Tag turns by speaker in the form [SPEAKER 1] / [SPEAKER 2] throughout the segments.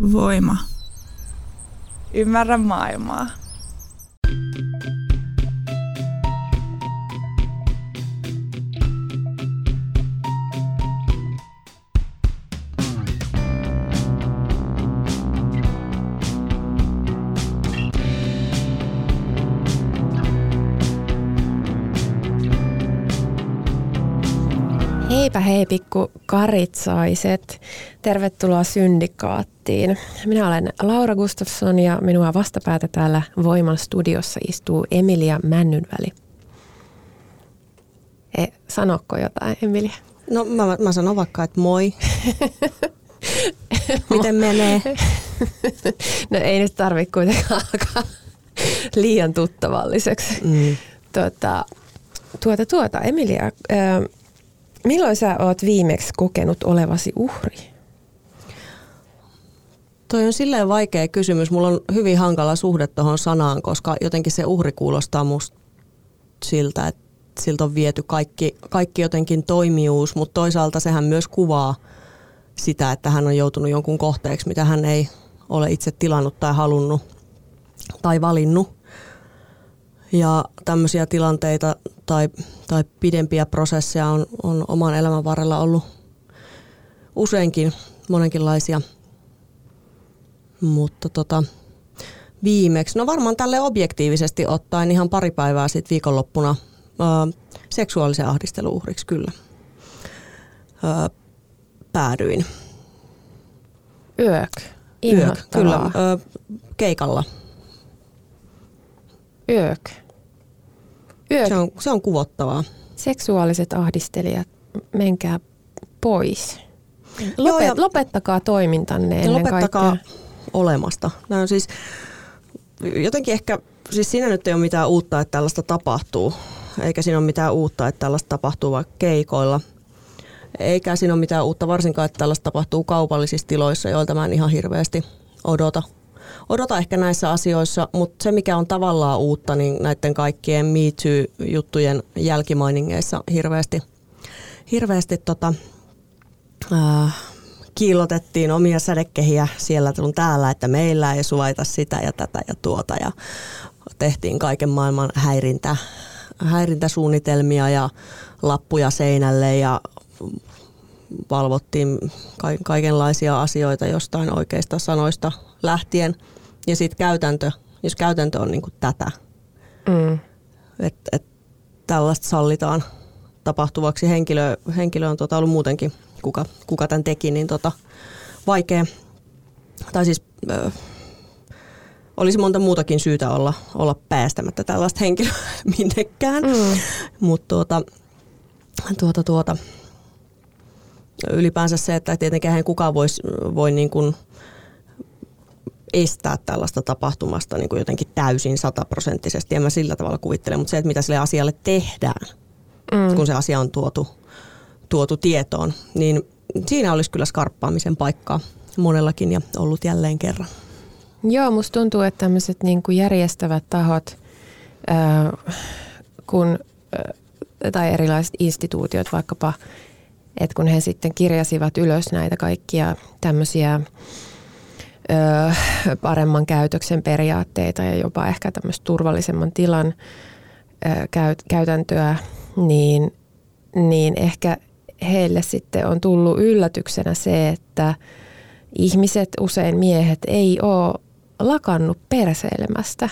[SPEAKER 1] Voima. Ymmärrä maailmaa.
[SPEAKER 2] Heipä hei pikku karitsaiset. Tervetuloa Syndikaattiin. Minä olen Laura Gustafsson ja minua vastapäätä täällä Voiman studiossa istuu Emilia Männynväli. Sanokko jotain, Emilia?
[SPEAKER 3] No mä sanon vaikka, että moi. Miten menee?
[SPEAKER 2] No ei nyt tarvitse kuitenkaan alkaa liian tuttavalliseksi. Emilia, milloin sä oot viimeksi kokenut olevasi uhri?
[SPEAKER 3] Toi on silleen vaikea kysymys. Mulla on hyvin hankala suhde tuohon sanaan, koska jotenkin se uhri kuulostaa musta siltä, että siltä on viety kaikki jotenkin toimijuus, mutta toisaalta sehän myös kuvaa sitä, että hän on joutunut jonkun kohteeksi, mitä hän ei ole itse tilannut tai halunnut tai valinnut. Ja tämmöisiä tilanteita tai pidempiä prosesseja on oman elämän varrella ollut useinkin monenkinlaisia. Mutta viimeksi, no varmaan tälle objektiivisesti ottaen ihan pari päivää sitten viikonloppuna seksuaalisen ahdistelun uhriksi kyllä päädyin.
[SPEAKER 2] Yök,
[SPEAKER 3] kyllä, keikalla.
[SPEAKER 2] Yök.
[SPEAKER 3] Se on kuvottavaa.
[SPEAKER 2] Seksuaaliset ahdistelijat, menkää pois. Lopettakaa toimintanne ennen
[SPEAKER 3] lopettakaa
[SPEAKER 2] kaikkea.
[SPEAKER 3] Olemasta. Nämä on siis jotenkin ehkä, siis siinä nyt ei ole mitään uutta, että tällaista tapahtuu. Eikä siinä ole mitään uutta, että tällaista tapahtuu vaikka keikoilla. Eikä siinä ole mitään uutta varsinkaan, että tällaista tapahtuu kaupallisissa tiloissa, joilta mä en ihan hirveästi odota ehkä näissä asioissa, mutta se mikä on tavallaan uutta, niin näiden kaikkien Me Too-juttujen jälkimainingeissa hirveästi kiillotettiin omia sädekehiä siellä sun täällä, että meillä ei suvaita sitä ja tätä ja tuota ja tehtiin kaiken maailman häirintäsuunnitelmia ja lappuja seinälle ja valvottiin kaikenlaisia asioita jostain oikeista sanoista lähtien. Ja sitten jos käytäntö on niinku tätä, että tällaista sallitaan tapahtuvaksi. Henkilö on ollut muutenkin, kuka tämän teki, niin vaikea. Tai siis olisi monta muutakin syytä olla päästämättä tällaista henkilöä minnekään. Mutta ylipäänsä se, että tietenkään eihän kukaan voi niin kuin estää tällaista tapahtumasta niin kuin jotenkin täysin 100%. En mä sillä tavalla kuvittele, mutta se, että mitä sille asialle tehdään, kun se asia on tuotu tietoon, niin siinä olisi kyllä skarppaamisen paikkaa monellakin ja ollut jälleen kerran.
[SPEAKER 2] Joo, musta tuntuu, että tämmöiset niin kuin järjestävät tahot tai erilaiset instituutiot vaikkapa, että kun he sitten kirjasivat ylös näitä kaikkia tämmöisiä paremman käytöksen periaatteita ja jopa ehkä tämmöistä turvallisemman tilan käytäntöä, niin ehkä heille sitten on tullut yllätyksenä se, että ihmiset, usein miehet, ei ole lakannut perseilemästä.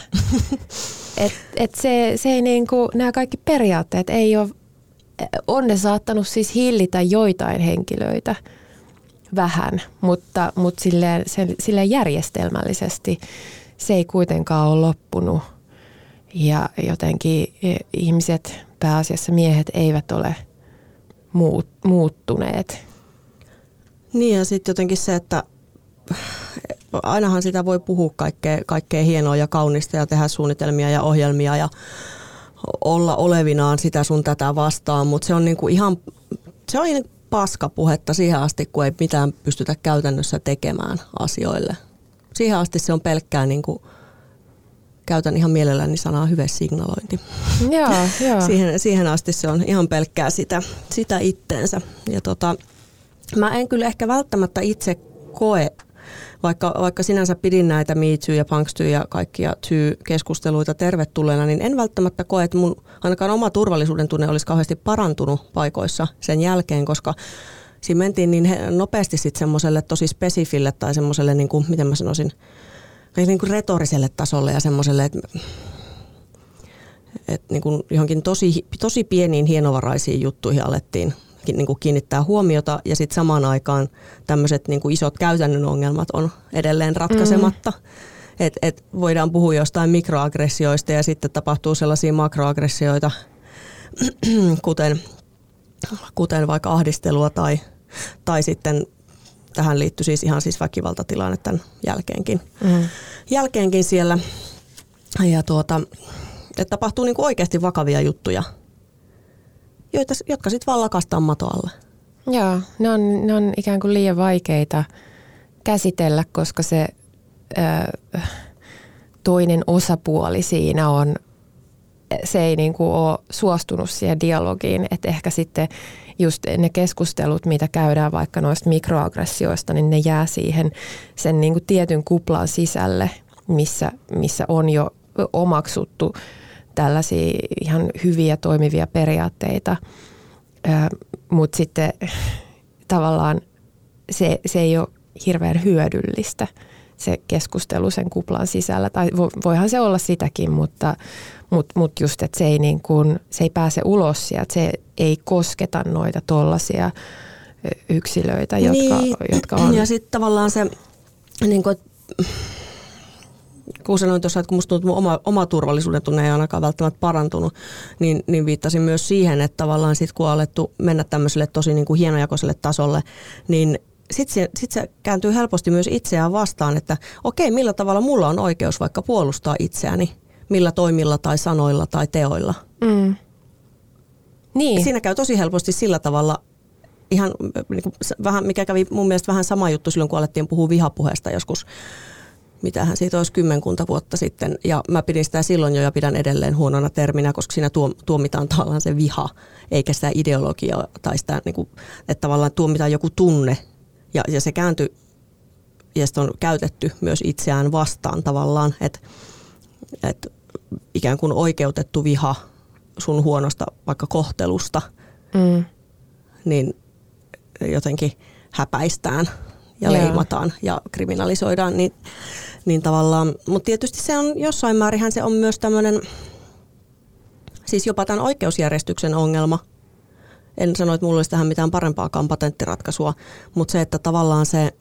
[SPEAKER 2] Se ei niinku, nämä kaikki periaatteet ei ole, on ne saattanut siis hillitä joitain henkilöitä vähän, mutta silleen järjestelmällisesti se ei kuitenkaan ole loppunut. Ja jotenkin ihmiset, pääasiassa miehet, eivät ole muuttuneet.
[SPEAKER 3] Niin ja sitten jotenkin se, että ainahan sitä voi puhua kaikkea hienoa ja kaunista ja tehdä suunnitelmia ja ohjelmia ja olla olevinaan sitä sun tätä vastaan, mutta se on niinku ihan paskapuhetta siihen asti, kun ei mitään pystytä käytännössä tekemään asioille. Siihen asti se on pelkkää, niinku, käytän ihan mielelläni sanaa hyvesignalointi.
[SPEAKER 2] Joo.
[SPEAKER 3] Siihen asti se on ihan pelkkää sitä itteensä. Ja mä en kyllä ehkä välttämättä itse koe vaikka sinänsä pidin näitä Me Too ja Punks Too ja kaikkia Too-keskusteluita tervetulleena, niin en välttämättä koe, että mun ainakaan oma turvallisuuden tunne olisi kauheasti parantunut paikoissa sen jälkeen, koska siinä mentiin niin nopeasti sitten semmoiselle tosi spesifille tai semmoiselle, niin kuin, miten mä sanoisin, niin kuin retoriselle tasolle ja semmoiselle, että niin kuin johonkin tosi pieniin hienovaraisiin juttuihin alettiin niin kuin kiinnittää huomiota ja sitten samaan tämmöiset niin kuin isot käytännön ongelmat on edelleen ratkaisematta. Et voidaan puhua jostain mikroaggressioista ja sitten tapahtuu sellaisia makroaggressioita, kuten vaikka ahdistelua tai sitten tähän liittyy siis ihan siis väkivaltatilanne tämän jälkeenkin siellä. Ja että tapahtuu niin kuin oikeasti vakavia juttuja, jotka sitten vaan lakastaa mato alle.
[SPEAKER 2] Joo, ne on ikään kuin liian vaikeita käsitellä, koska se toinen osapuoli siinä se ei niin kuin ole suostunut siihen dialogiin, että ehkä sitten just ne keskustelut, mitä käydään vaikka noista mikroaggressioista, niin ne jää siihen sen niin kuin tietyn kuplan sisälle, missä on jo omaksuttu tällaisia ihan hyviä toimivia periaatteita, mutta sitten tavallaan se ei ole hirveän hyödyllistä se keskustelu sen kuplan sisällä. Tai voihan se olla sitäkin, mutta just, että se ei pääse ulos sieltä, se ei kosketa noita tollaisia yksilöitä, jotka on.
[SPEAKER 3] Ja sitten tavallaan se, niin kuin, kun sanoin tuossa, että kun musta tuntuu, että oma turvallisuuden tunne ei ainakaan välttämättä parantunut, niin viittasin myös siihen, että tavallaan sitten kun on alettu mennä tämmöiselle tosi niin kuin hienojakoiselle tasolle, niin sitten se kääntyy helposti myös itseään vastaan, että okei, millä tavalla mulla on oikeus vaikka puolustaa itseäni, millä toimilla tai sanoilla tai teoilla.
[SPEAKER 2] Mm. Niin.
[SPEAKER 3] Ja siinä käy tosi helposti sillä tavalla, ihan niin kuin vähän, mikä kävi mun mielestä vähän sama juttu silloin, kun alettiin puhua vihapuheesta joskus, mitähän siitä olisi 10 vuotta sitten, ja mä pidin sitä silloin jo ja pidän edelleen huonona terminä, koska siinä tuomitaan tavallaan se viha, eikä sitä ideologiaa tai sitä, niin kuin, että tavallaan tuomitaan joku tunne, ja se kääntyi, ja sitä on käytetty myös itseään vastaan tavallaan, että ikään kuin oikeutettu viha sun huonosta vaikka kohtelusta, niin jotenkin häpäistään ja leimataan ja kriminalisoidaan, niin tavallaan, mutta tietysti se on jossain määrinhän se on myös tämmöinen, siis jopa tämän oikeusjärjestyksen ongelma. En sano, että mulla olisi tähän mitään parempaakaan patenttiratkaisua, mutta se, että tavallaan se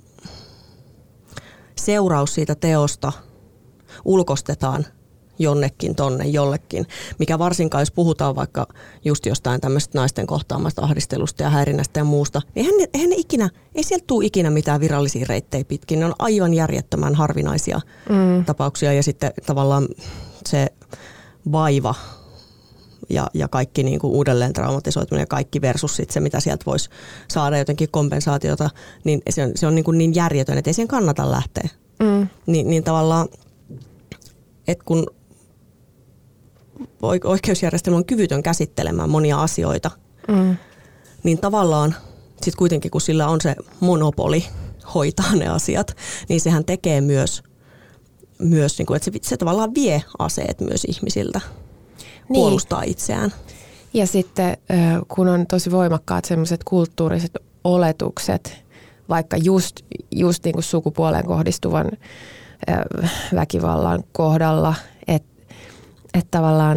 [SPEAKER 3] seuraus siitä teosta ulkostetaan jonnekin tonne jollekin, mikä varsinkaan jos puhutaan vaikka just jostain tämmöistä naisten kohtaamasta ahdistelusta ja häirinnästä ja muusta, niin ei sieltä tule ikinä mitään virallisia reittejä pitkin. Ne on aivan järjettömän harvinaisia tapauksia ja sitten tavallaan se vaiva ja kaikki niin kuin uudelleen traumatisoituminen ja kaikki versus sit se, mitä sieltä voisi saada jotenkin kompensaatiota, niin se on niin järjetön, että ei siihen kannata lähteä. Niin tavallaan, että kun oikeusjärjestelmä on kyvytön käsittelemään monia asioita, niin tavallaan sitten kuitenkin, kun sillä on se monopoli hoitaa ne asiat, niin sehän tekee myös niin kuin, että se tavallaan vie aseet myös ihmisiltä puolustaa itseään.
[SPEAKER 2] Ja sitten kun on tosi voimakkaat sellaiset kulttuuriset oletukset, vaikka just niin kuin sukupuoleen kohdistuvan väkivallan kohdalla, että tavallaan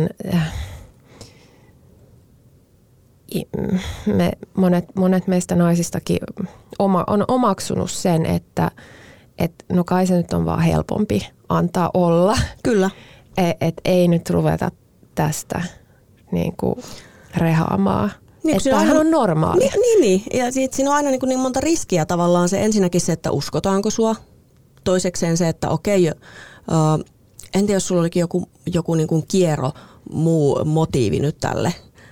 [SPEAKER 2] monet meistä naisistakin on omaksunut sen, että no kai se nyt on vaan helpompi antaa olla.
[SPEAKER 3] Kyllä.
[SPEAKER 2] Että ei nyt ruveta tästä niin kuin rehaamaan. Niin, että tämähän on normaalia.
[SPEAKER 3] Niin. Ja siinä on aina niin monta riskiä tavallaan. Se ensinnäkin se, että uskotaanko sua. Toisekseen se, että okei, en tiedä, jos sulla olikin joku niin kuin kiero muu motiivi nyt tälle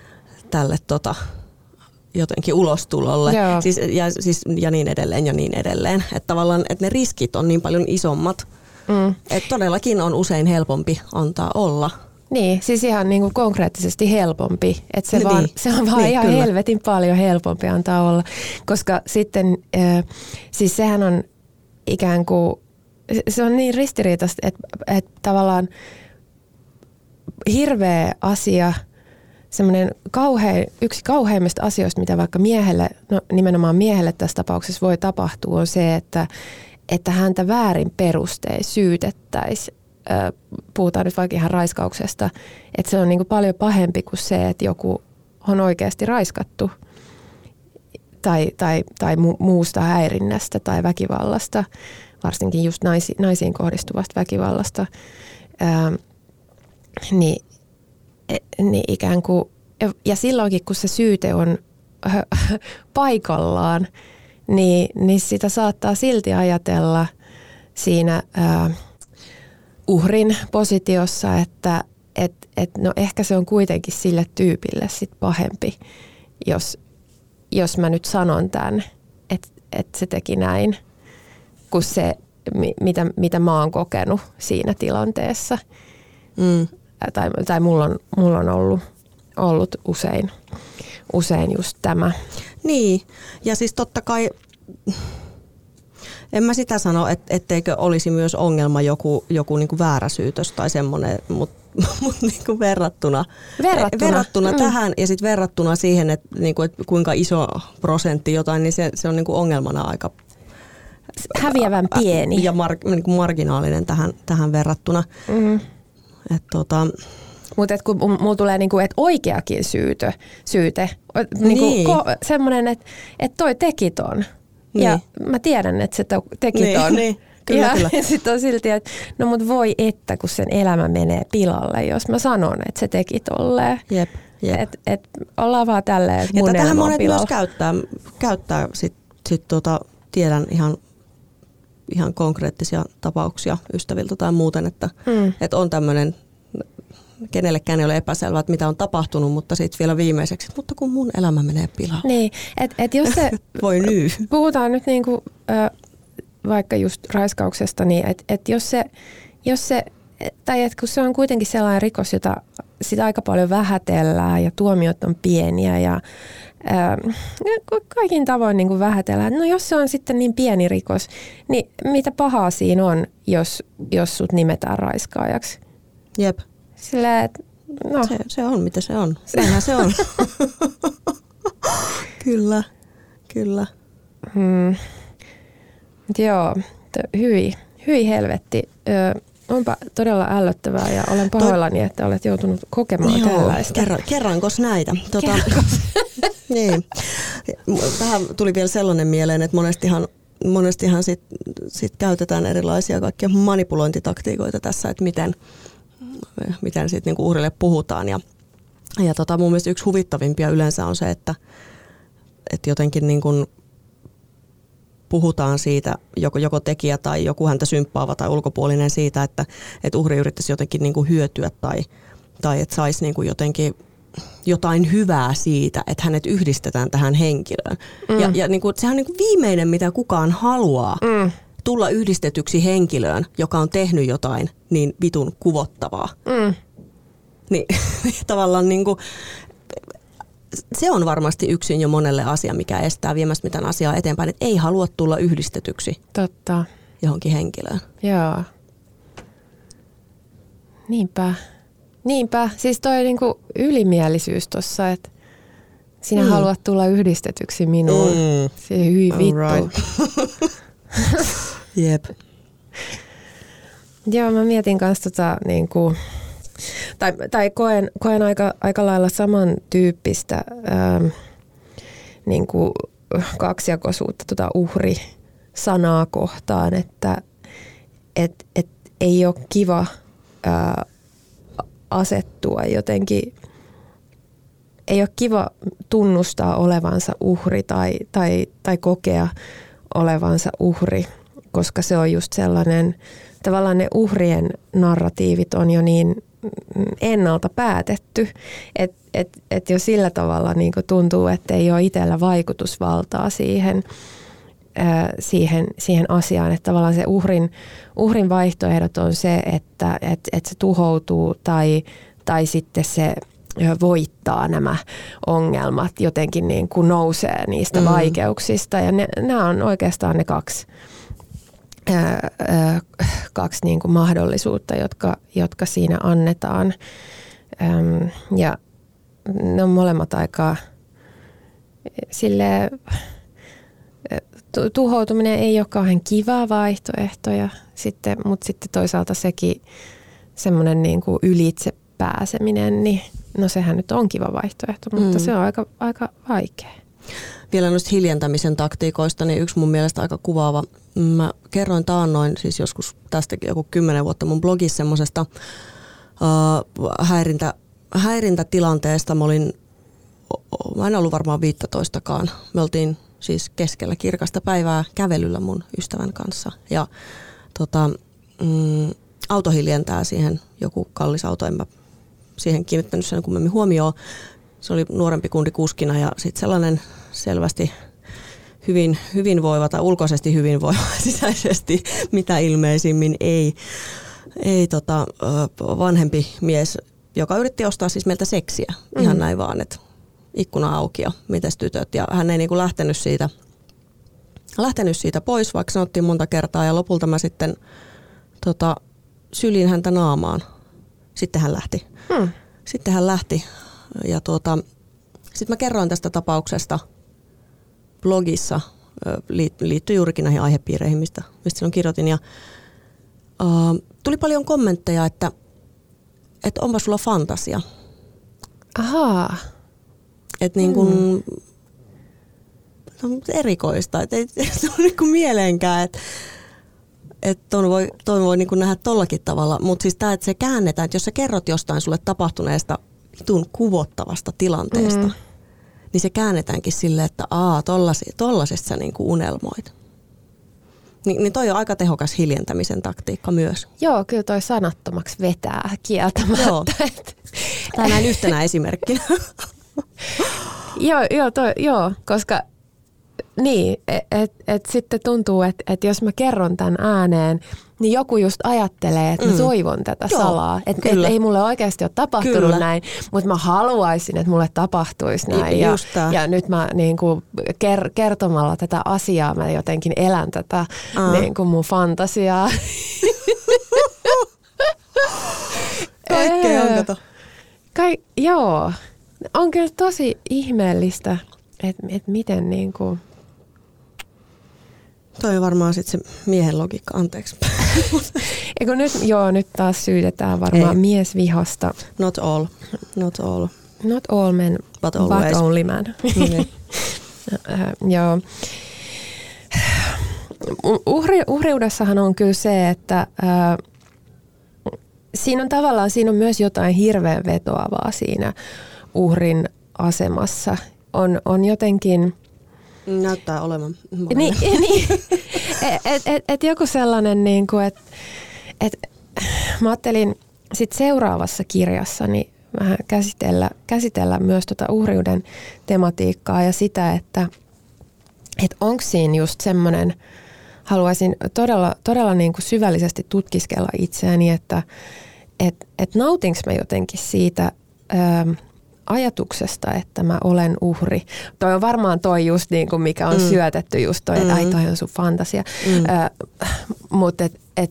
[SPEAKER 3] jotenkin ulostulolle. Ja niin edelleen. Että tavallaan että ne riskit on niin paljon isommat, että todellakin on usein helpompi antaa olla.
[SPEAKER 2] Niin, siis ihan niin kuin konkreettisesti helpompi. Että se on vaan ihan kyllä. Helvetin paljon helpompi antaa olla. Koska sitten, siis sehän on ikään kuin se on niin ristiriitaista, että tavallaan hirveä asia, semmoinen yksi kauheimmista asioista, mitä vaikka miehelle, no nimenomaan miehelle tässä tapauksessa voi tapahtua, on se, että häntä väärin perustein syytettäisiin. Puhutaan nyt vaikka ihan raiskauksesta, että se on niin kuin paljon pahempi kuin se, että joku on oikeasti raiskattu tai muusta häirinnästä tai väkivallasta, varsinkin just naisiin kohdistuvasta väkivallasta, niin ikään kuin, ja silloinkin kun se syyte on paikallaan, niin sitä saattaa silti ajatella siinä uhrin positiossa, että no ehkä se on kuitenkin sille tyypille sit pahempi, jos mä nyt sanon tämän, että se teki näin, kuin se, mitä mä oon kokenut siinä tilanteessa. Tai mulla on ollut usein just tämä.
[SPEAKER 3] Niin, ja siis totta kai, en mä sitä sano, etteikö olisi myös ongelma joku niin kuin vääräsyytös tai semmoinen, mutta niin kuin verrattuna tähän ja sitten verrattuna siihen, että niin kuin, että kuinka iso prosentti jotain, niin se on niin kuin ongelmana aika
[SPEAKER 2] häviävän pieni.
[SPEAKER 3] Ja niin kuin marginaalinen tähän verrattuna.
[SPEAKER 2] Mm. Mutta kun mulla tulee niinku, et oikeakin syyte niinku semmoinen, että toi teki ton. Niin. Ja mä tiedän, että se teki ton.
[SPEAKER 3] Niin. Kyllä.
[SPEAKER 2] Ja sitten on silti, että no mut voi että, kun sen elämä menee pilalle, jos mä sanon, että se teki tolleen.
[SPEAKER 3] Jep.
[SPEAKER 2] Et ollaan vaan tälleen, että mun
[SPEAKER 3] elämä on
[SPEAKER 2] monet
[SPEAKER 3] pilalla. Myös käyttää tiedän ihan konkreettisia tapauksia ystäviltä tai muuten, että on tämmöinen, kenellekään ei ole epäselvää, että mitä on tapahtunut, mutta sitten vielä viimeiseksi, mutta kun mun elämä menee pilalle.
[SPEAKER 2] Niin, että jos se,
[SPEAKER 3] voi
[SPEAKER 2] puhutaan nyt niinku, vaikka just raiskauksesta, niin että jos se, tai että kun se on kuitenkin sellainen rikos, jota sitä aika paljon vähätellään ja tuomiot on pieniä ja kaikin tavoin niin kuin vähätellään. No jos se on sitten niin pieni rikos, niin mitä pahaa siinä on, jos sut nimetään raiskaajaksi?
[SPEAKER 3] Jep.
[SPEAKER 2] Silleen, että no.
[SPEAKER 3] Se on mitä se on. Näinhän se on. Kyllä.
[SPEAKER 2] Joo, hyi helvetti. Onpa todella ällöttävää ja olen pahoillani, että olet joutunut kokemaan tällaista.
[SPEAKER 3] Kerrankos näitä? Niin. Tähän tuli vielä sellainen mieleen, että monestihan sit käytetään erilaisia kaikkia manipulointitaktiikoita tässä, että miten sit niinku uhrille puhutaan. Ja mun mielestä yksi huvittavimpia yleensä on se, että jotenkin niin kuin puhutaan siitä, joko tekijä tai joku häntä symppaava tai ulkopuolinen siitä, että uhri yrittäisi jotenkin niin kuin hyötyä tai että saisi niin kuin jotenkin jotain hyvää siitä, että hänet yhdistetään tähän henkilöön. Ja niin kuin, sehän on niin kuin viimeinen, mitä kukaan haluaa, tulla yhdistetyksi henkilöön, joka on tehnyt jotain niin vitun kuvottavaa. Niin tavallaan niin kuin, se on varmasti yksin jo monelle asia, mikä estää viemästä mitään asiaa eteenpäin, että ei halua tulla yhdistetyksi johonkin henkilöön.
[SPEAKER 2] Joo. Niinpä. Siis toi niinkuylimielisyys tossa, että sinä haluat tulla yhdistetyksi minuun. Se hyi vittu. Right.
[SPEAKER 3] Jep.
[SPEAKER 2] Joo, mä mietin kanssa niinku, tai koen aika lailla samantyyppistä niinku kaksijakoisuutta uhri-sanaa kohtaan, että ei ole kiva asettua jotenkin, ei ole kiva tunnustaa olevansa uhri tai kokea olevansa uhri, koska se on just sellainen, tavallaan ne uhrien narratiivit on jo niin ennalta päätetty, että jo sillä tavalla niin kuin tuntuu, että ei ole itsellä vaikutusvaltaa siihen asiaan, että tavallaan se uhrin vaihtoehdot on se, että se tuhoutuu tai sitten se voittaa nämä ongelmat, jotenkin niin kuin nousee niistä vaikeuksista ja nämä on oikeastaan ne kaksi niin kuin mahdollisuutta, jotka siinä annetaan. Ja ne on molemmat aika silleen, tuhoutuminen ei ole kauhean kiva vaihtoehto, mutta sitten toisaalta sekin semmoinen niin kuin ylitse pääseminen, niin no sehän nyt on kiva vaihtoehto, mutta se on aika vaikea.
[SPEAKER 3] Vielä noista hiljentämisen taktiikoista, niin yksi mun mielestä aika kuvaava. Mä kerroin taannoin, siis joskus tästäkin joku 10 vuotta mun blogissa semmoisesta häirintätilanteesta. Mä en ollut varmaan 15kaan. Me oltiin siis keskellä kirkasta päivää kävelyllä mun ystävän kanssa. Ja auto hiljentää siihen, joku kallis auto, en mä siihen kiinnittänyt sen kummemmin huomioon. Se oli nuorempi kundi kuskina ja sitten sellainen selvästi hyvinvoiva tai ulkoisesti hyvinvoiva, sisäisesti mitä ilmeisimmin ei vanhempi mies, joka yritti ostaa siis meiltä seksiä. Ihan näin vaan, että ikkuna auki ja mites tytöt. Ja hän ei niinku lähtenyt siitä pois, vaikka sanottiin monta kertaa ja lopulta mä sitten syliin häntä naamaan. Sitten hän lähti. Ja sitten mä kerroin tästä tapauksesta blogissa, liittyi juurikin näihin aihepiireihin, mistä silloin kirjoitin. Ja tuli paljon kommentteja, että onpa sulla fantasia.
[SPEAKER 2] Ahaa.
[SPEAKER 3] Että niin kuin, erikoista, että ei se ole niin kuin mieleenkään, että ton voi niin kuin nähdä tollakin tavalla. Mutta siis tämä, että se käännetään, että jos sä kerrot jostain sulle tapahtuneesta vitun kuvottavasta tilanteesta, niin se käännetäänkin silleen, että tollasesta sä niinku unelmoit. Niin toi on aika tehokas hiljentämisen taktiikka myös.
[SPEAKER 2] Joo, kyllä toi sanattomaksi vetää kieltämättä.
[SPEAKER 3] Tämä näin yhtenä esimerkkinä.
[SPEAKER 2] Joo, koska niin, et sitten tuntuu, että jos mä kerron tämän ääneen, niin joku just ajattelee, että mä toivon tätä salaa. Että ei mulle oikeasti ole tapahtunut näin, mutta mä haluaisin, että mulle tapahtuisi näin. Ja nyt mä niin kuin kertomalla tätä asiaa mä jotenkin elän tätä niin kuin mun fantasiaa.
[SPEAKER 3] Kaikkea on kato.
[SPEAKER 2] Joo, on kyllä tosi ihmeellistä, että miten niin kuin...
[SPEAKER 3] Toi on varmaan sitten se miehen logiikka, anteeksi.
[SPEAKER 2] Eikö nyt taas syytetään varmaan miesvihasta.
[SPEAKER 3] Not all.
[SPEAKER 2] Not all men, but only man. Joo. Uhriudessahan on kyllä se, että siinä on myös jotain hirveän vetoavaa siinä uhrin asemassa. On jotenkin...
[SPEAKER 3] Näyttää olevan.
[SPEAKER 2] Niin. Joku sellainen, niin kuin, että mä ajattelin sit seuraavassa kirjassani vähän käsitellä myös tuota uhriuden tematiikkaa ja sitä, että onko siinä just semmoinen, haluaisin todella niin kuin syvällisesti tutkiskella itseäni, että nautinko mä jotenkin siitä ajatuksesta, että mä olen uhri. Toi on varmaan toi just niin kuin mikä on syötetty just toi, että ai toi on sun fantasia. Mutta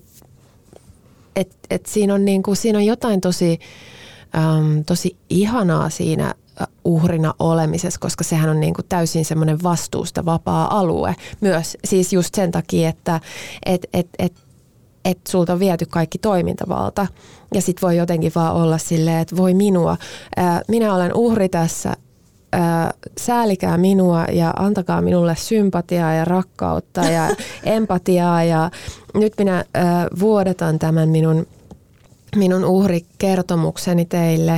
[SPEAKER 2] siinä on niinku, siinä on jotain tosi ihanaa siinä uhrina olemisessa, koska sehän on niinku täysin semmoinen vastuusta vapaa alue myös. Siis just sen takia, että että sulta on viety kaikki toimintavalta ja sit voi jotenkin vaan olla silleen, että voi minä olen uhri tässä, säälikää minua ja antakaa minulle sympatiaa ja rakkautta ja empatiaa ja nyt minä vuodatan tämän minun uhrikertomukseni teille,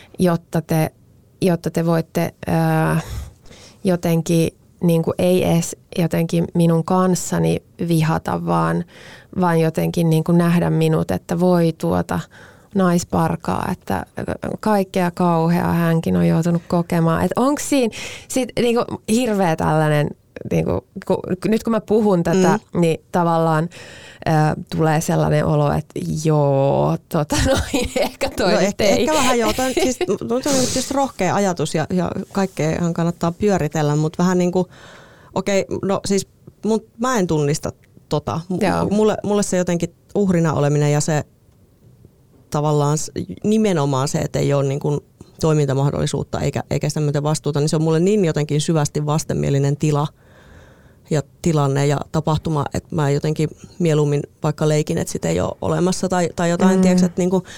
[SPEAKER 2] jotta te voitte jotenkin niin kuin ei edes jotenkin minun kanssani vihata, vaan jotenkin niin kuin nähdä minut, että voi naisparkaa, että kaikkea kauheaa hänkin on joutunut kokemaan. Että onko siinä sit niin kuin hirveä tällainen, niin kuin, nyt kun mä puhun tätä, niin tavallaan tulee sellainen olo, että joo, ehkä toi no, ei.
[SPEAKER 3] Ehkä vähän joo, toi on tietysti rohkea ajatus ja kaikkeahan kannattaa pyöritellä, mutta vähän niin kuin, okei, no siis mä en tunnista Mulle se jotenkin uhrina oleminen ja se tavallaan nimenomaan se, että ei ole niin kuin toimintamahdollisuutta eikä sitä myöten vastuuta, niin se on mulle niin jotenkin syvästi vastenmielinen tila ja tilanne ja tapahtuma, että mä jotenkin mieluummin vaikka leikin, että sitä ei ole olemassa tai jotain, tiedätkö, että niin kuin,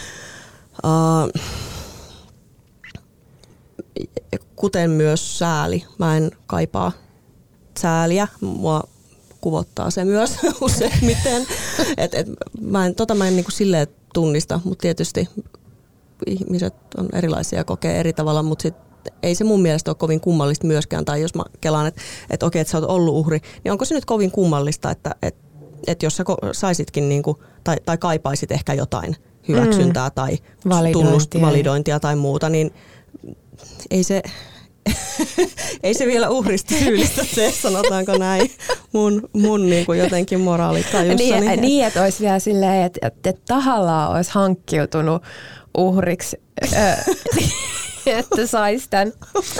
[SPEAKER 3] kuten myös sääli. Mä en kaipaa sääliä. Mua kuvottaa se myös useimmiten. Mä en niin kuin silleen tunnista, mutta tietysti ihmiset on erilaisia ja kokee eri tavalla, mutta sit ei se mun mielestä ole kovin kummallista myöskään. Tai jos mä kelaan, että okei, että sä oot ollut uhri, niin onko se nyt kovin kummallista, että jos sä saisitkin niin kuin, tai kaipaisit ehkä jotain hyväksyntää tai validointia tai muuta, niin ei se vielä uhrista syyllistä se, sanotaanko näin, mun niin kuin jotenkin moraalitajussa.
[SPEAKER 2] Niin, että olisi vielä silleen, että tahallaan olisi hankkiutunut uhriksi, että saisi tämän.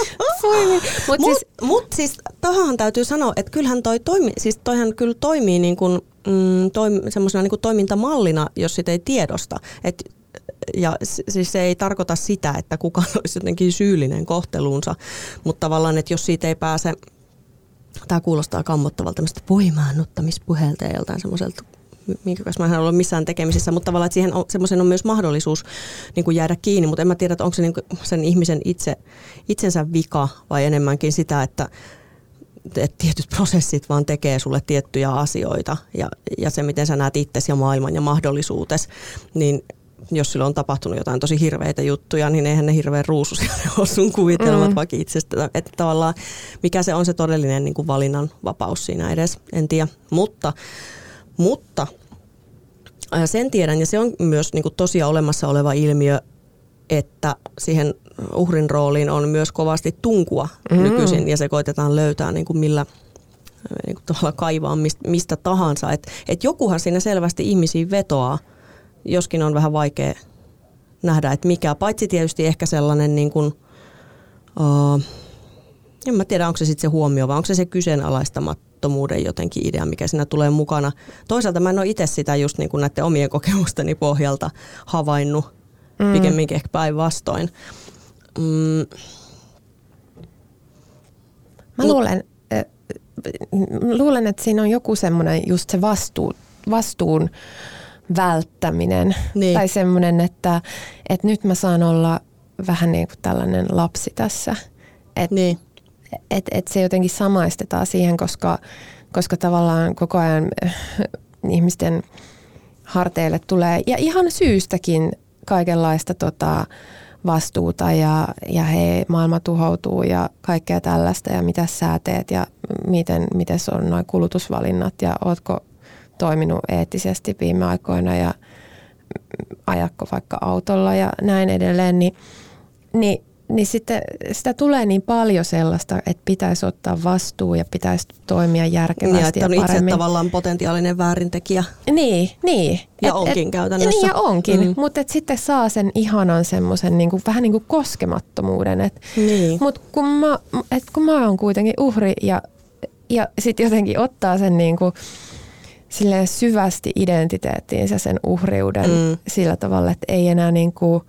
[SPEAKER 3] Mutta siis tohon täytyy sanoa, että kyllähän toihan kyllä toimii niin kuin, semmoisena niin kuin toimintamallina, jos sitä ei tiedosta. Ja siis se ei tarkoita sitä, että kukaan olisi jotenkin syyllinen kohteluunsa, mutta tavallaan, että jos siitä ei pääse, tämä kuulostaa kammottavalta tämmöistä voimaannuttamispuheelta ja joltain semmoiselta, minkä kanssa mä en ole missään tekemisissä, mutta tavallaan, että siihen semmoisen on myös mahdollisuus niin kuin jäädä kiinni, mutta en mä tiedä, että onko se niin kuin sen ihmisen itsensä vika vai enemmänkin sitä, että tietyt prosessit vaan tekee sulle tiettyjä asioita ja se, miten sä näet itsesi ja maailman ja mahdollisuutesi, niin jos sillä on tapahtunut jotain tosi hirveitä juttuja, niin eihän ne hirveän ruusuisia ole sun kuvitelmat vaikka itsestä. Että tavallaan mikä se on se todellinen niin kuin valinnan vapaus siinä edes, en tiedä. Mutta sen tiedän, ja se on myös niin kuin tosiaan olemassa oleva ilmiö, että siihen uhrin rooliin on myös kovasti tunkua nykyisin, ja se koitetaan löytää niin kuin millä niin kuin tavallaan kaivaa mistä tahansa. Et jokuhan siinä selvästi ihmisiin vetoaa, joskin on vähän vaikea nähdä, että mikä, paitsi tietysti ehkä sellainen, niin kuin, en mä tiedä, onko se sitten se huomio, vai onko se kyseenalaistamattomuuden jotenkin idea, mikä siinä tulee mukana. Toisaalta mä en ole itse sitä just niin kuin näiden omien kokemusteni pohjalta havainnut, pikemminkin ehkä päinvastoin.
[SPEAKER 2] Mä luulen, että siinä on joku semmoinen just se vastuun välttäminen. Niin. Tai semmoinen, että nyt mä saan olla vähän niin kuin tällainen lapsi tässä.
[SPEAKER 3] Niin.
[SPEAKER 2] Et se jotenkin samaistetaan siihen, koska tavallaan koko ajan ihmisten harteille tulee, ja ihan syystäkin, kaikenlaista vastuuta ja hei, maailma tuhoutuu ja kaikkea tällaista ja mitä sä teet ja miten se on nuo kulutusvalinnat ja ootko toiminut eettisesti viime aikoina ja ajakko vaikka autolla ja näin edelleen, niin sitten sitä tulee niin paljon sellaista, että pitäisi ottaa vastuu ja pitäisi toimia järkevästi ja paremmin.
[SPEAKER 3] Niin, että on itse tavallaan potentiaalinen väärintekijä.
[SPEAKER 2] Niin.
[SPEAKER 3] Ja onkin käytännössä.
[SPEAKER 2] Niin ja onkin, mutta sitten saa sen ihanan semmoisen niinku, vähän niin kuin koskemattomuuden.
[SPEAKER 3] Niin.
[SPEAKER 2] Mutta kun mä oon kuitenkin uhri ja sitten jotenkin ottaa sen niinku, silleen syvästi identiteettiinsä sen uhriuden sillä tavalla, että ei enää niinku,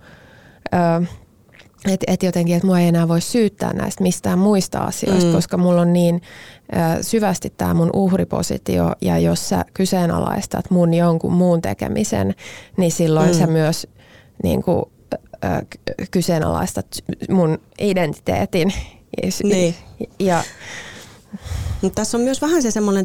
[SPEAKER 2] että jotenkin, että mua ei enää voi syyttää näistä mistään muista asioista, koska mulla on niin syvästi tämä mun uhripositio, ja jos sä kyseenalaistat mun jonkun muun tekemisen, niin silloin sä myös niin kuin, kyseenalaistat mun identiteetin.
[SPEAKER 3] Niin.
[SPEAKER 2] Ja
[SPEAKER 3] tässä on myös vähän se semmoinen,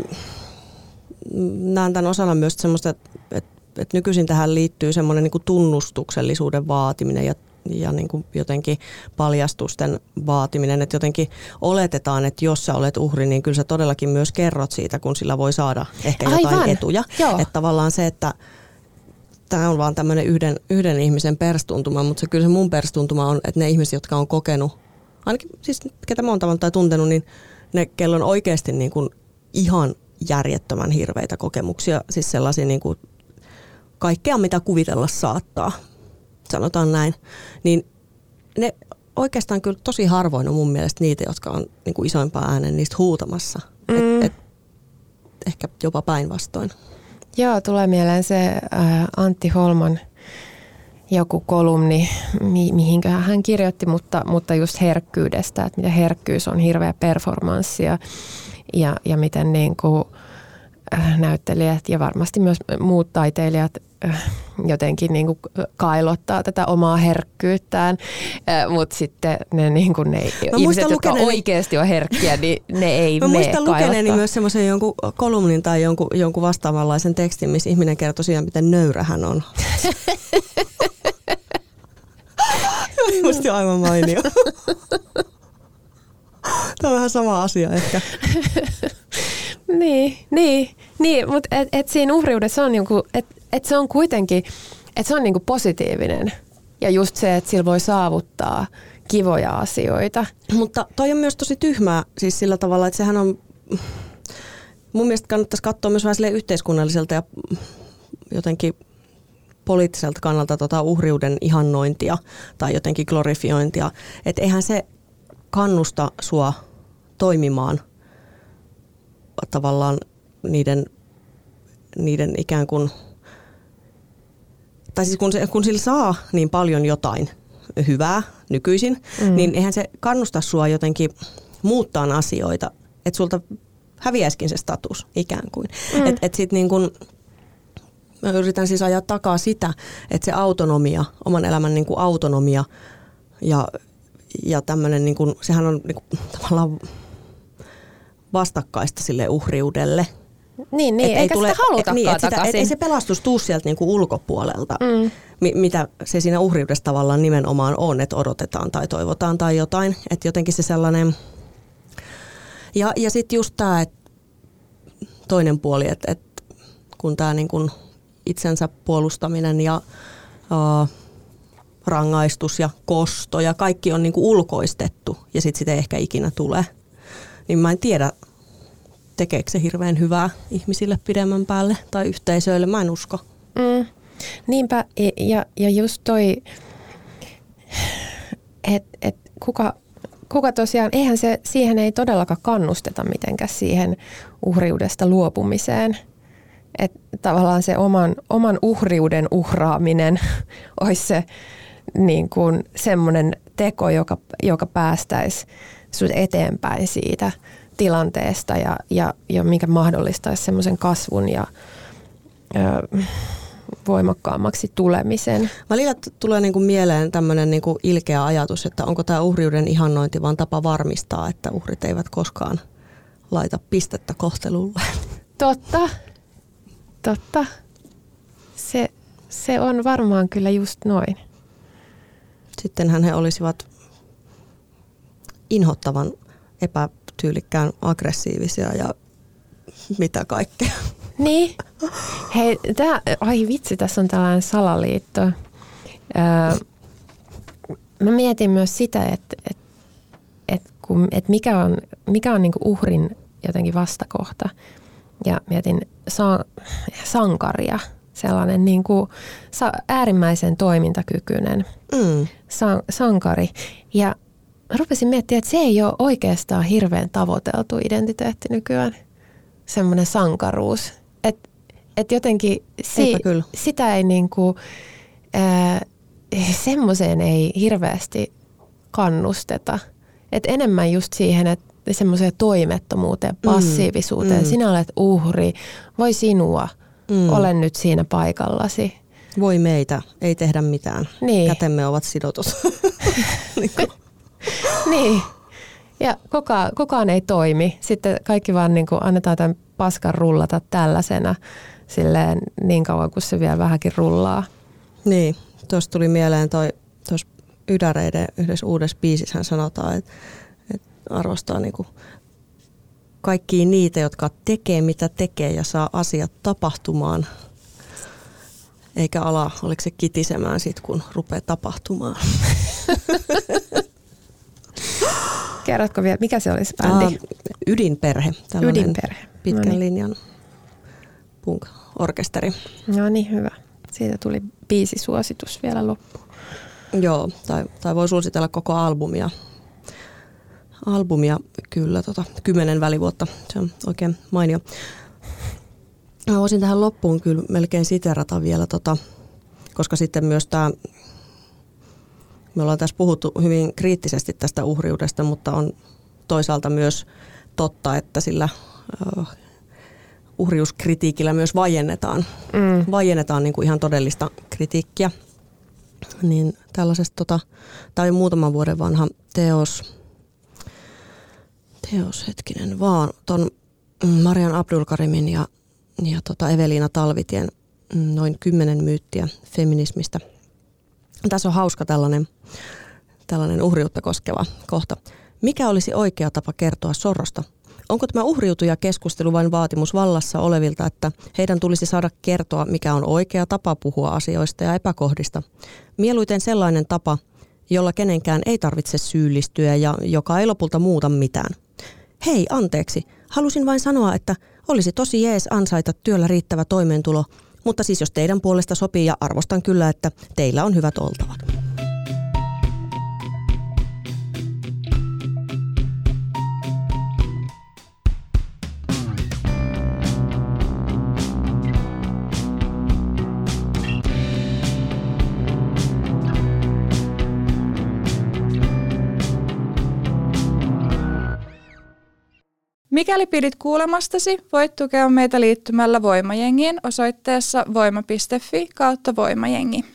[SPEAKER 3] näen tämän osana myös semmoista, että nykyisin tähän liittyy semmoinen niin kuin tunnustuksellisuuden vaatiminen ja niin kuin jotenkin paljastusten vaatiminen, että jotenkin oletetaan, että jos sä olet uhri, niin kyllä sä todellakin myös kerrot siitä, kun sillä voi saada ehkä jotain etuja. Joo. Että tavallaan se, että tämä on vaan tämmöinen yhden ihmisen perstuntuma, mutta se kyllä se mun perstuntuma on, että ne ihmiset, jotka on kokenut, ainakin siis ketä mä oon tavannut tai tuntenut, niin ne, kello on oikeasti niin kuin ihan järjettömän hirveitä kokemuksia, siis sellaisia niin kuin kaikkea, mitä kuvitella saattaa, sanotaan näin, niin ne oikeastaan kyllä tosi harvoin on mun mielestä niitä, jotka on niin kuin isoimpaa äänen niistä huutamassa. ehkä jopa päinvastoin.
[SPEAKER 2] Joo, tulee mieleen se Antti Holman joku kolumni, mihinköhän hän kirjoitti, mutta just herkkyydestä, että miten herkkyys on hirveä performanssi ja miten niin kuin näyttelijät ja varmasti myös muut taiteilijat jotenkin niin kuin kailottaa tätä omaa herkkyyttään, mutta sitten ne, niin kuin ne ihmiset, jotka oikeasti on herkkiä, niin ne ei mene kailottaa.
[SPEAKER 3] Mä muistan lukeneeni myös semmoisen jonkun kolumnin tai jonkun vastaavanlaisen tekstin, missä ihminen kertoi siitä, miten nöyrä hän on. Musta aivan mainio. Tämä on vähän sama asia ehkä.
[SPEAKER 2] Niin, mutta et siinä uhriudessa on joku, että se on kuitenkin, että se on niinku positiivinen. Ja just se, että sillä voi saavuttaa kivoja asioita.
[SPEAKER 3] Mutta toi on myös tosi tyhmää siis sillä tavalla, että sehän on, mun mielestä kannattaisi katsoa myös vähän yhteiskunnalliselta ja jotenkin poliittiselta kannalta uhriuden ihannointia tai jotenkin glorifiointia. Että eihän se kannusta sua toimimaan tavallaan niiden ikään kuin, tai siis kun sillä saa niin paljon jotain hyvää nykyisin, niin eihän se kannusta sua jotenkin muuttaa asioita, että sulta häviäisikin se status ikään kuin. Että sit niin kun, mä yritän siis ajaa takaa sitä, että se autonomia, oman elämän niin kuin autonomia ja tämmöinen, niin kuin, sehän on niin kuin, tavallaan vastakkaista sille uhriudelle.
[SPEAKER 2] Niin, eikä sitä halutakaan takaisin.
[SPEAKER 3] Ei se pelastus tuu sieltä niin kuin ulkopuolelta, mitä se siinä uhriudessa tavallaan nimenomaan on, että odotetaan tai toivotaan tai jotain. Että jotenkin se sellainen, ja sitten just tämä toinen puoli, että kun tämä niin kuin itsensä puolustaminen ja rangaistus ja kosto ja kaikki on niin kuin ulkoistettu ja sitten sitä ei ehkä ikinä tule, niin mä en tiedä, tekeekö se hirveän hyvää ihmisille pidemmän päälle tai yhteisöille, mä en usko.
[SPEAKER 2] Niinpä, ja just toi, että kuka tosiaan, eihän se, siihen ei todellakaan kannusteta mitenkään siihen uhriudesta luopumiseen. Että tavallaan se oman uhriuden uhraaminen olisi se niin kuin semmoinen teko, joka päästäisi sut eteenpäin siitä tilanteesta ja mikä mahdollistaisi semmoisen kasvun ja voimakkaammaksi tulemisen.
[SPEAKER 3] Välillä tulee niinku mieleen tämmöinen niinku ilkeä ajatus, että onko tämä uhriuden ihannointi vaan tapa varmistaa, että uhrit eivät koskaan laita pistettä kohtelulle.
[SPEAKER 2] Totta. Se on varmaan kyllä just noin.
[SPEAKER 3] Sittenhän he olisivat inhottavan epätyylikkään aggressiivisia ja mitä kaikkea. Niin.
[SPEAKER 2] Hei, ai vitsi, tässä on tällainen salaliitto. Mä mietin myös sitä, että mikä on niinku uhrin jotenkin vastakohta. Ja mietin sankaria, sellainen niinku äärimmäisen toimintakykyinen sankari. Ja rupesin miettimään, että se ei ole oikeastaan hirveän tavoiteltu identiteetti nykyään, semmoinen sankaruus. Että jotenkin sitä ei niinku, semmoiseen ei hirveästi kannusteta. Että enemmän just siihen, että semmoiseen toimettomuuteen, passiivisuuteen. Sinä olet uhri, voi sinua, olen nyt siinä paikallasi.
[SPEAKER 3] Voi meitä, ei tehdä mitään.
[SPEAKER 2] Niin.
[SPEAKER 3] Kätemme ovat sidotut.
[SPEAKER 2] Niin. Ja kukaan ei toimi. Sitten kaikki vaan niin kuin annetaan tämän paskan rullata tällaisena silleen niin kauan, kun se vielä vähänkin rullaa.
[SPEAKER 3] Niin, tuossa tuli mieleen tuossa Ydäreiden yhdessä uudessa biisissä sanotaan, että arvostaa niinku kaikkia niitä, jotka tekee mitä tekee ja saa asiat tapahtumaan. Eikä ala, oliko se kitisemään sit, kun rupeaa tapahtumaan.
[SPEAKER 2] Kerrotko vielä, mikä se olisi bändi?
[SPEAKER 3] Ydinperhe.
[SPEAKER 2] Ydinperhe.
[SPEAKER 3] Pitkän linjan punk-orkesteri.
[SPEAKER 2] No niin, hyvä. Siitä tuli biisisuositus vielä loppuun.
[SPEAKER 3] Joo, tai voi suositella koko albumia. Albumia kyllä, 10 välivuotta. Se on oikein mainio. Mä voisin tähän loppuun kyllä melkein siterata vielä, koska sitten myös me ollaan tässä puhuttu hyvin kriittisesti tästä uhriudesta, mutta on toisaalta myös totta, että sillä uhriuskritiikillä myös vaiennetaan. Vaiennetaan niin kuin ihan todellista kritiikkiä. Niin tällaisesta, tämä on muutaman vuoden vanha teos hetkinen vaan, ton Marian Abdulkarimin ja Eveliina Talvitien noin 10 myyttiä feminismista. Tässä on hauska tällainen uhriutta koskeva kohta. Mikä olisi oikea tapa kertoa sorrosta? Onko tämä uhriutujakeskustelu vain vaatimus vallassa olevilta, että heidän tulisi saada kertoa, mikä on oikea tapa puhua asioista ja epäkohdista? Mieluiten sellainen tapa, jolla kenenkään ei tarvitse syyllistyä ja joka ei lopulta muuta mitään. Hei, anteeksi. Halusin vain sanoa, että olisi tosi jees ansaita työllä riittävä toimeentulo, mutta siis jos teidän puolesta sopii ja arvostan kyllä, että teillä on hyvät oltavat.
[SPEAKER 1] Mikäli pidit kuulemastasi, voit tukea meitä liittymällä Voimajengiin osoitteessa voima.fi/voimajengi.